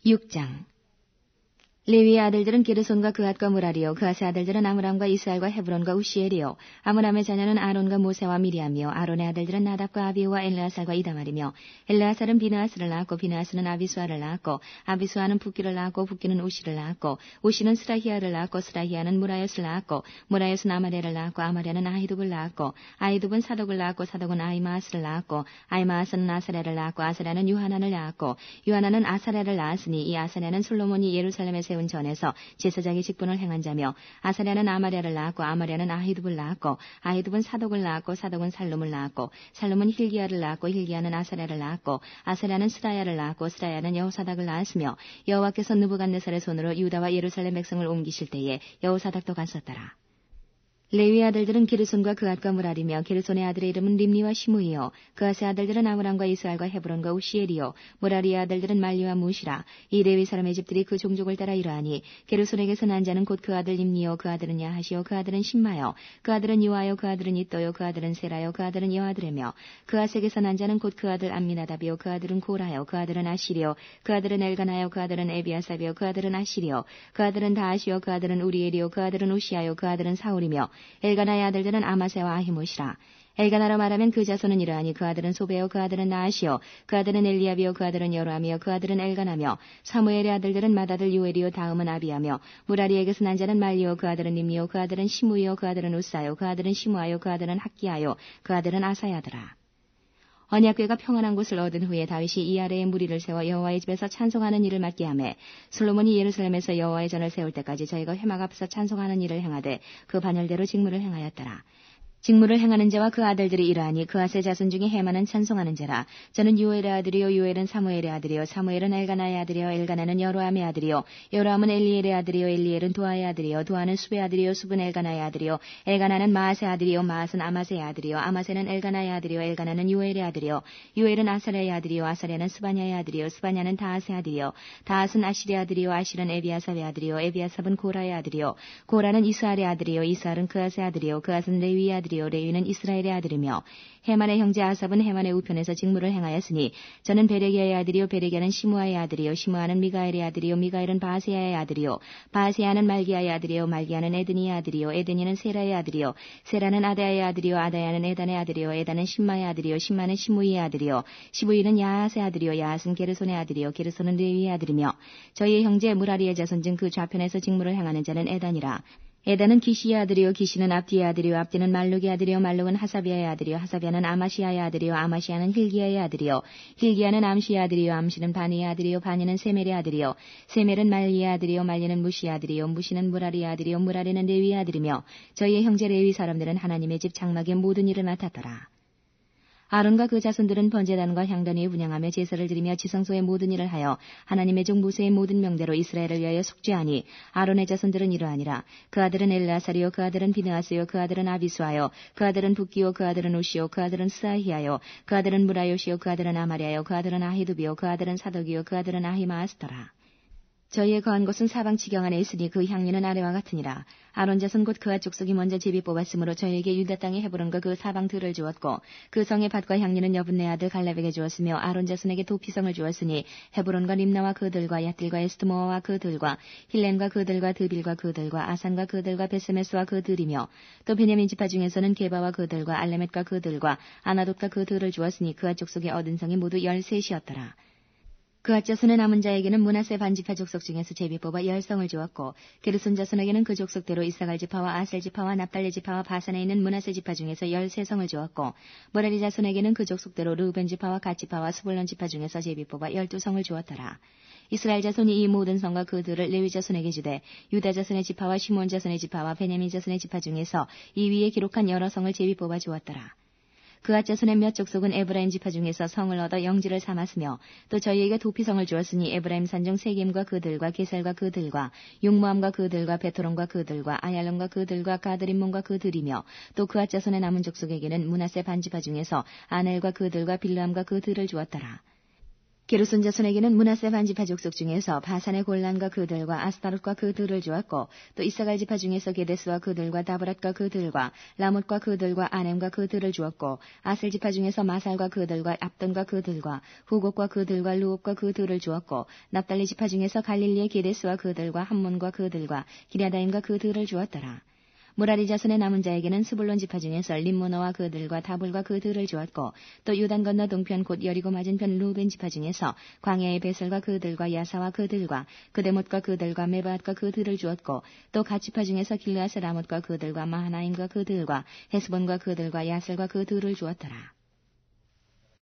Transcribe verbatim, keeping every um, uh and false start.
육 장. 레위의 아들들은 게르손과 그앗과 무라리요, 그앗의 아들들은 아므람과 이스라엘과 헤브론과 우시엘이요, 아므람의 자녀는 아론과 모세와 미리암이요, 아론의 아들들은 나답과 아비후와 엘르아살과 이다말이며, 엘르아살은 비느하스를 낳았고, 비느하스는 아비수아를 낳았고, 아비수아는 붓기를 낳았고, 붓기는 우시를 낳았고, 우시는 스라히아를 낳았고, 스라히아는 무라요스를 낳았고, 무라요스는 아마레를 낳았고, 아마레는 아히둡을 낳았고, 아히둡은 사독을 낳았고, 사독은 아이마아스를 낳았고, 아이마아스는 아사랴를 낳았고, 아사랴는 유하난을 낳았고, 유하난은 아사랴를 낳았으니 이 아사랴는 솔로몬이 예루살렘에서 세운 전에서 제사장의 직분을 행한 자며, 아사랴는 아마랴를 낳았고, 아마랴는 아히둡을 낳았고, 아히둡은 사독을 낳았고, 사독은 살룸을 낳았고, 살룸은 힐기야를 낳았고, 힐기야는 아사랴를 낳았고, 아사랴는 스라야를 낳았고, 스라야는 여호사닥을 낳았으며, 여호와께서 느부갓네살의 손으로 유다와 예루살렘 백성을 옮기실 때에 여호사닥도 갔었더라. 레위 아들들은 게르손과 그앗과 무라리며, 게르손의 아들의 이름은 림니와 시므이요, 그앗의 아들들은 아므람과 이스라엘과 헤브론과 우시엘이요, 무라리의 아들들은 말리와 무시라. 이 레위 사람의 집들이 그 종족을 따라 이러하니, 게르손에게서 난 자는 곧 그 아들 림니요, 그 아들은 야하시요, 그 아들은 신마요, 그 아들은 유아요, 그 아들은 이또요, 그 아들은 세라요, 그 아들은 여아드레며, 그앗에게서 난 자는 곧 그 아들 암미나답이요, 그 아들은 고라요, 그 아들은 아시리요, 그 아들은 엘가나요, 그 아들은 에비아삽이요, 그 아들은 아시리요, 그 아들은 다하시요, 그 아들은 우리엘이요, 그 아들은 우시아요, 그 아들은 사울이며, 엘가나의 아들들은 아마세와 아히못이라. 엘가나로 말하면 그 자손은 이러하니, 그 아들은 소베요, 그 아들은 나아시요, 그 아들은 엘리압이요, 그 아들은 여로함이요, 그 아들은 엘가나며, 사무엘의 아들들은 맏아들 요엘이요, 다음은 아비야며, 무라리에게서 난 자는 말리요, 그 아들은 님리요, 그 아들은 시므이요, 그 아들은 우사요, 그 아들은 시므아요, 그 아들은 학기야요, 그 아들은 아사야더라. 언약궤가 평안한 곳을 얻은 후에 다윗이 이 아래에 무리를 세워 여호와의 집에서 찬송하는 일을 맡게 하매, 솔로몬이 예루살렘에서 여호와의 전을 세울 때까지 저희가 회막 앞에서 찬송하는 일을 행하되 그 반열대로 직무를 행하였더라. 직무를 행하는 자와 그 아들들이 이러하니, 그앗의 자손 중에 헤만은 찬송하는 자라. 저는 요엘의 아들이요, 요엘은 사무엘의 아들이요, 사무엘은 엘가나의 아들이요, 엘가나는 여로함의 아들이요, 여로함은 엘리엘의 아들이요, 엘리엘은 도아의 아들이요, 도아는 수베의 아들이요, 수브는 엘가나의 아들이요, 엘가나는 마앗의 아들이요, 마앗은 아마세의 아들이요, 아마세는 엘가나의 아들이요, 엘가나는 요엘의 아들이요, 요엘은 아사랴의 아들이요, 아사랴는 스바냐의 아들이요, 스바냐는 다앗의 아들이요, 다앗은 아실의 아들이요, 아실은 에비아삽의 아들이요, 에비아삽은 고라의 아들이요, 고라는 이스알의 아들이요, 이스알은 그앗의 아들이요, 그앗은 레위의 아들이요, 레위는 이스라엘의 아들이며, 헤만의 형제 아삽은 헤만의 우편에서 직무를 행하였으니, 저는 베레기야의 아들이요, 베레기야는 시므아의 아들이요, 시므아는 미가엘의 아들이요, 미가엘은 바세야의 아들이요, 바세야는 말기야의 아들이요, 말기야는 에드니의 아들이요, 에드니는 세라의 아들이요, 세라는 아다야의 아들이요, 아다야는 에단의 아들이요, 에단은 신마의 아들이요, 신마는 시므이의 아들이요, 시므이는 야앗의 아들이요, 야앗은 게르손의 아들이요, 게르손은 레위의 아들이며, 저희의 형제 무라리의 자손 중 그 좌편에서 직무를 행하는 자는 에단이라. 에단은 기시의 아들이요, 기시는 압디의 아들이요, 압디는 말룩의 아들이요, 말룩은 하사비아의 아들이요, 하사비아는 아마시아의 아들이요, 아마시아는 힐기야의 아들이요, 힐기야는 암시의 아들이요, 암시는 바니의 아들이요, 바니는 세멜의 아들이요, 세멜은 말리의 아들이요, 말리는 무시의 아들이요, 무시는 무라리의 아들이요, 무라리는 레위의 아들이며, 저희의 형제 레위 사람들은 하나님의 집 장막의 모든 일을 맡았더라. 아론과 그 자손들은 번제단과 향단위에 분향하며 제사를 드리며 지성소의 모든 일을 하여 하나님의 종 모세의 모든 명대로 이스라엘을 위하여 속죄하니, 아론의 자손들은 이러하니라. 그 아들은 엘르아살이요, 그 아들은 비느하스요, 그 아들은 아비수아요, 그 아들은 붓기요, 그 아들은 우시요, 그 아들은 스아히야요, 그 아들은 무라요시요, 그 아들은 아마랴요, 그 아들은 아히두비요, 그 아들은 사덕이요, 그 아들은 아히마아스더라. 저희의 거한 곳은 사방 지경 안에 있으니 그 향리는 아래와 같으니라. 아론 자손 곧 그앗 족속이 먼저 제비 뽑았으므로 저희에게 유다 땅의 헤브론과 그 사방 들을 주었고, 그 성의 밭과 향리는 여분네 아들 갈렙에게 주었으며, 아론 자손에게 도피성을 주었으니 헤브론과 림나와 그들과 얏들과 에스트모아와 그들과 힐렌과 그들과 드빌과 그들과 아산과 그들과 베스메스와 그들이며, 또 베냐민 지파 중에서는 게바와 그들과 알레멧과 그들과 아나돗과 그들을 주었으니 그앗 족속이 얻은 성이 모두 열셋이었더라. 그앗 자손의 남은 자에게는 므낫세 반지파 족속 중에서 제비 뽑아 열 성을 주었고, 게르손 자손에게는 그 족속대로 이사갈 지파와 아셀 지파와 납달리 지파와 바산에 있는 므낫세 지파 중에서 열세 성을 주었고, 무라리 자손에게는 그 족속대로 르우벤 지파와 갓 지파와 스불론 지파 중에서 제비 뽑아 열두 성을 주었더라. 이스라엘 자손이 이 모든 성과 그들을 레위 자손에게 주되, 유다 자손의 지파와 시몬 자손의 지파와 베냐민 자손의 지파 중에서 이 위에 기록한 여러 성을 제비 뽑아 주었더라. 그앗 자손의 몇 족속은 에브라임 지파 중에서 성을 얻어 영지를 삼았으며, 또 저희에게 도피성을 주었으니 에브라임 산중 세겜과 그들과 게살과 그들과 용모함과 그들과 베토론과 그들과 아얄론과 그들과 가드림몬과 그들이며, 또 그앗 자손의 남은 족속에게는 므낫세 반지파 중에서 아넬과 그들과 빌르함과 그들을 주었더라. 게르손 자손에게는 므낫세 반지파 족속 중에서 바산의 골란과 그들과 아스타롯과 그들을 주었고 또 이사갈 지파 중에서 게데스와 그들과 다브랏과 그들과 라못과 그들과 아넴과 그들을 주었고 아셀 지파 중에서 마살과 그들과 압돈과 그들과 후곡과 그들과 루옵과 그들을 주었고 납달리 지파 중에서 갈릴리의 게데스와 그들과 함몬과 그들과 기랴다임과 그들을 주었더라. 무라리 자손의 남은 자에게는 스불론 지파 중에서 림모너와 그들과 다불과 그들을 주었고 또 유단 건너 동편 곧 여리고 맞은편 루벤 지파 중에서 광야의 베설과 그들과 야사와 그들과 그데못과 그들과 메바앗과 그들을 주었고 또 갓 지파 중에서 길르앗의 라못과 그들과 마하나임과 그들과 헤스본과 그들과 야셀과 그들을 주었더라.